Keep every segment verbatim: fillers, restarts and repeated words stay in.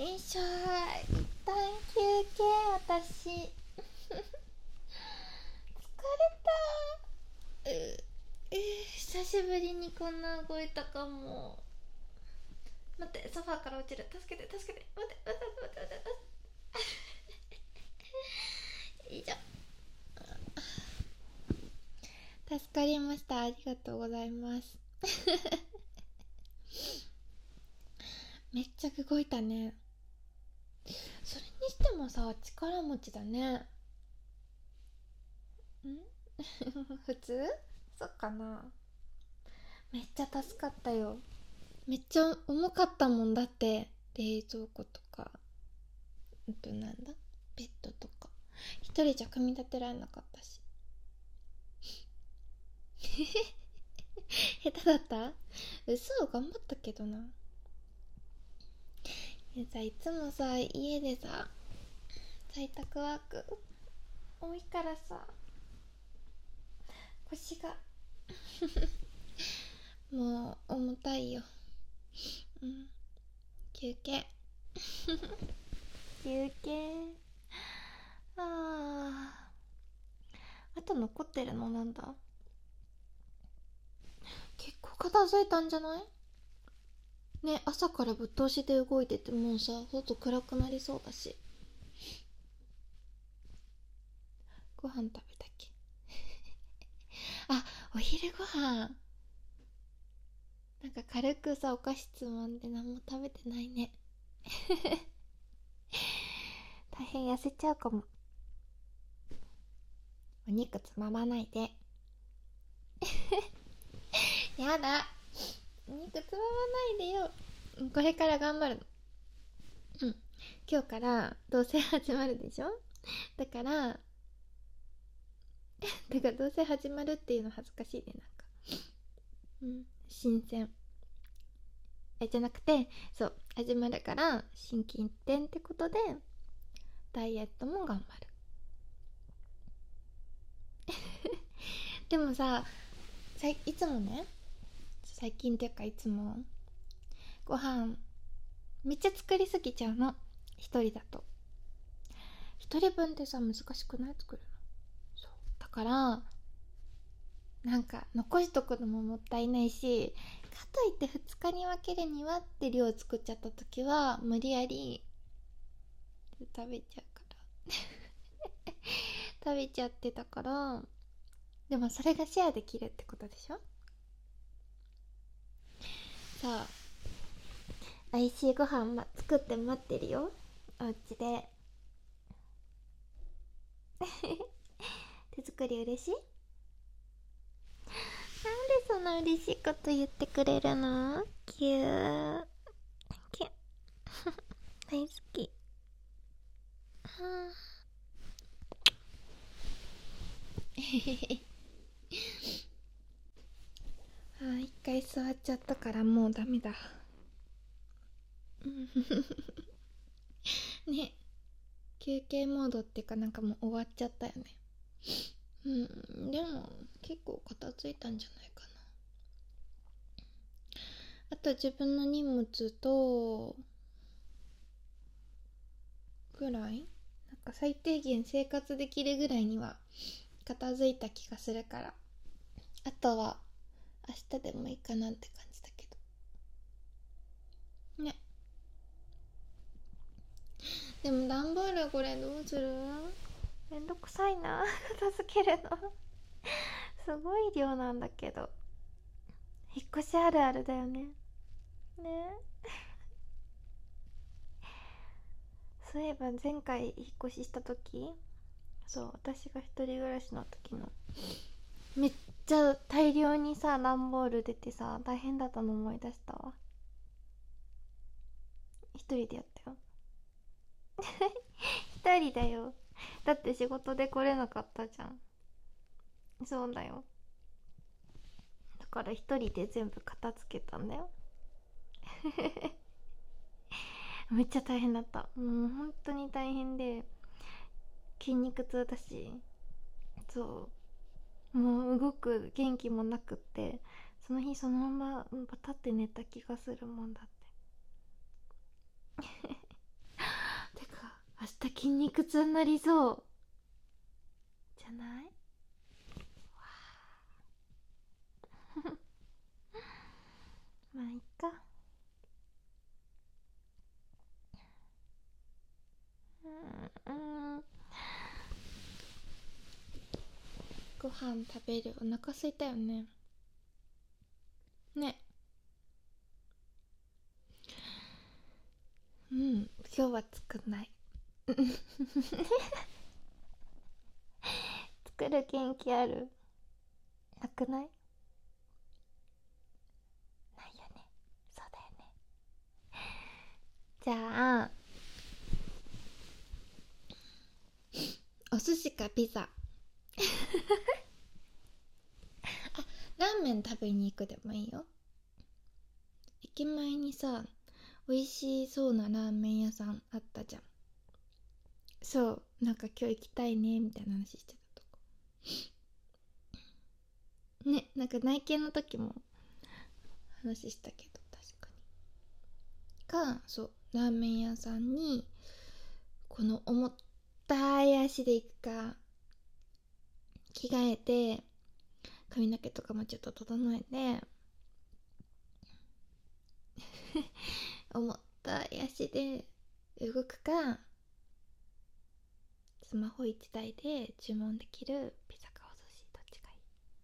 いしょー、一旦休憩。私疲れた。うう久しぶりにこんな動いたかも。待って、ソファーから落ちる。助けて助けて。待って待って待って待って待って。よいしょ。助かりました。ありがとうございます。めっちゃ動いたね。それにしてもさ、力持ちだね。ん普通？そっかな。めっちゃ助かったよ。めっちゃ重かったもんだって。冷蔵庫とか、あとなんだ、ベッドとか一人じゃ組み立てられなかったし。下手だった？嘘、頑張ったけどな。いやさ、いつもさ、家でさ、在宅ワーク多いからさ、腰がもう重たいよ。うん、休憩。休憩。あー、あと残ってるのなんだ？結構片付いたんじゃない？ね、朝からぶっ通しで動いてて、もうさ、外暗くなりそうだし。ご飯食べたっけ？あ、お昼ご飯なんか軽くさ、お菓子つまんで何も食べてないね。大変痩せちゃうかも。お肉つままないで。やだ、お肉つままないでよ。これから頑張るの。うん、今日から同棲始まるでしょ。だからだから同棲始まるっていうの恥ずかしいね、なんか。うん、新鮮。えじゃなくて、そう始まるから心機一転ってことで、ダイエットも頑張る。でもさ、さいいつもね、最近っていうかいつもご飯めっちゃ作りすぎちゃうの、一人だと。一人分ってさ、難しくない？作るの。そうだから、なんか残しとくのももったいないし、かといってふつかに分けるにはって量作っちゃった時は無理やり食べちゃうから食べちゃってたから。でもそれがシェアできるってことでしょ。さあ、美味しいご飯、ま、作って待ってるよ、おうちで。手作り嬉しい？なんでそんな嬉しいこと言ってくれるの？キューキュ大好き。はああ、一回座っちゃったからもうダメだ。ね、休憩モードっていうか、なんかもう終わっちゃったよね。うん、でも結構片付いたんじゃないかな。あと自分の荷物とぐらい、なんか最低限生活できるぐらいには片付いた気がするから、あとは明日でもいいかなって感じだけどね。でも段ボールこれどうする？めんどくさいな片付けるのすごい量なんだけど。引っ越しあるあるだよね。ね。そういえば前回引っ越しした時、そう私が一人暮らしの時の、めっちゃ大量にさ段ボール出てさ大変だったの思い出したわ。一人でやったよ。一人だよ。だって仕事で来れなかったじゃん。そうだよ。だから一人で全部片付けたんだよ。めっちゃ大変だった。もう本当に大変で、筋肉痛だし、そうもう動く元気もなくって、その日そのままバタって寝た気がするもんだって。 くつになりそうじゃない？まあいっか。うん、うん、ご飯食べる。お腹空いたよね。ね。うん、今日は作んない。作る元気ある？なくない？ないよね。そうだよね。じゃあお寿司かピザ。ラーメン食べに行くでもいいよ。駅前にさ、美味しそうなラーメン屋さんあったじゃん。そう、なんか今日行きたいねみたいな話してたとこね。なんか内見の時も話したけど、確かにか、そう、ラーメン屋さんにこの重たい足で行くか、着替えて髪の毛とかもちょっと整えて重たい足で動くか、スマホいちだいで注文できるピザかお寿司、どっちがい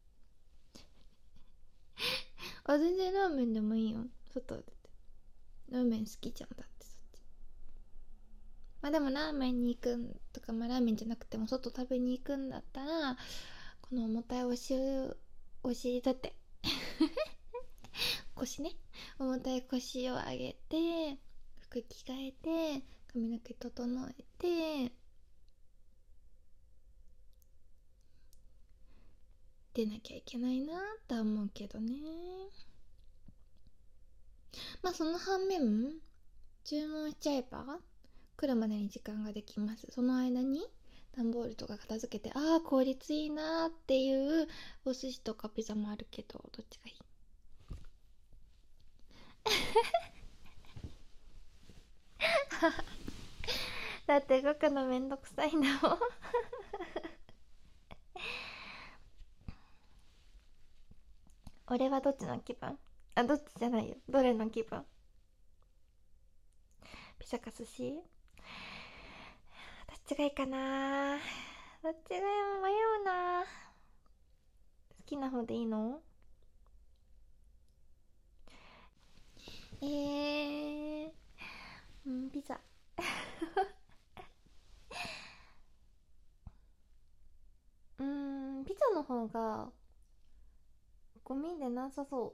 い？あ、全然ラーメンでもいいよ。外でラーメン好きじゃん。だってそっち。まあでもラーメンに行くんとか、まあラーメンじゃなくても外食べに行くんだったら、この重たいお尻お尻だって腰ね、重たい腰を上げて、服着替えて、髪の毛整えて出なきゃいけないなとは思うけどね。まあその反面、注文しちゃえば来るまでに時間ができます。その間に段ボールとか片付けて、ああ効率いいなっていうお寿司とかピザもあるけど、どっちがいい？だって動くのめんどくさいんだもん。俺はどっちの気分？あ、どっちじゃないよ。どれの気分？ピザか寿司？どっちがいいかな。どっちがいい？迷うな。好きな方でいいの？えー、うん、ピザ。うーん、ピザの方がゴミでなさそう。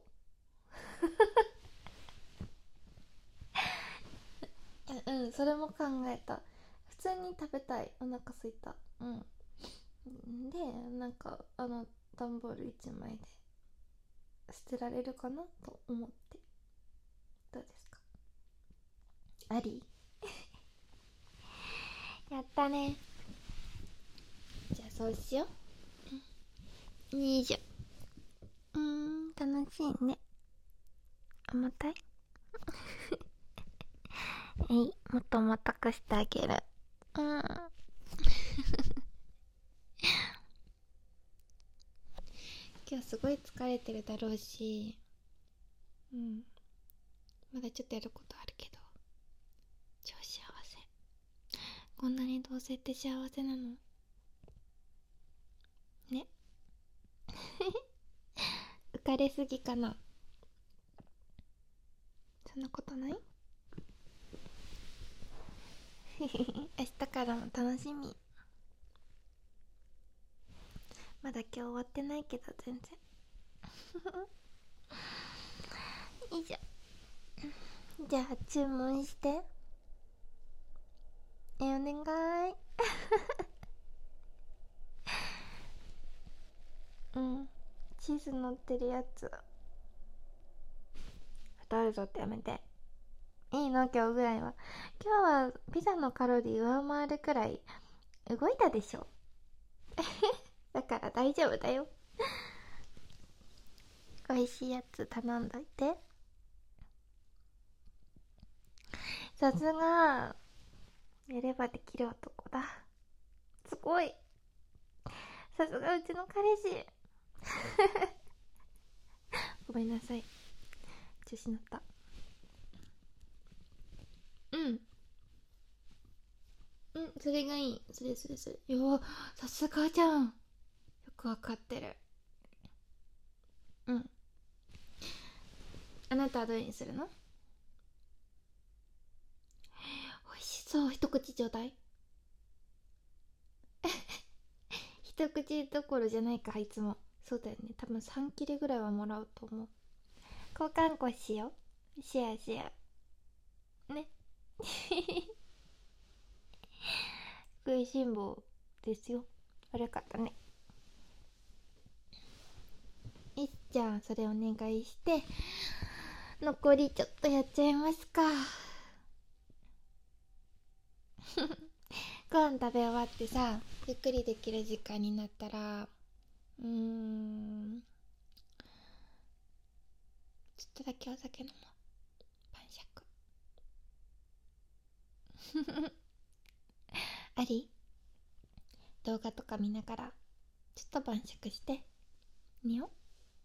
え、うん、それも考えた。普通に食べたい。お腹すいた。うん。で、なんかあの段ボールいちまいで捨てられるかなと思って。どうですか？あり？やったね。じゃあそうしよう。いいじゃん。うーん、楽しいね。重たい？えい、もっと重たくしてあげる。うん。今日すごい疲れてるだろうし、うん、まだちょっとやることあるけど、超幸せ。こんなに同棲って幸せなのね。浮かれすぎかな。そんなことない？明日からも楽しみ。まだ今日終わってないけど全然。いいじゃん。じゃあ注文して。え、お願い。うん、チーズ乗ってるやつ。太るぞってやめていいの？今日ぐらいは。今日はピザのカロリー上回るくらい動いたでしょ。だから大丈夫だよ。美味しいやつ頼んどいて。さすがやればできる男だ。すごい。さすがうちの彼氏。ごめんなさい、調子乗った。うんうん、それがいい。それそれそれ。よー、さすがじゃん。よくわかってる。うん。あなたはどれにするの？美味しそう。一口ちょうだい。一口どころじゃないか、いつも。そうだよね。多分さん切れぐらいはもらうと思う。交換こしよう。シェアシェア。ね。食いしん坊ですよ。悪かったね。いっじゃあそれお願いして、残りちょっとやっちゃいますか。ご飯食べ終わってさ、ゆっくりできる時間になったら、うーん、ちょっとだけお酒飲もう。晩酌。あり？動画とか見ながらちょっと晩酌して寝よ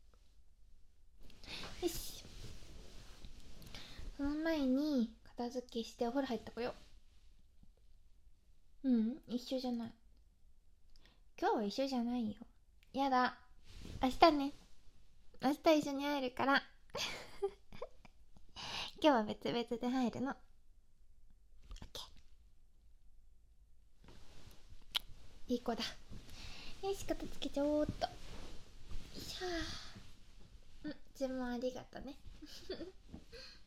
う。よし。その前に片付けしてお風呂入ってこよう。うん、一緒じゃない。今日は一緒じゃないよ。やだ。明日ね。明日一緒に会えるから。今日は別々で入るの。オッケー。いい子だ。よし、片付けちゃおうっと。よいしょ。うん、注文ありがとね。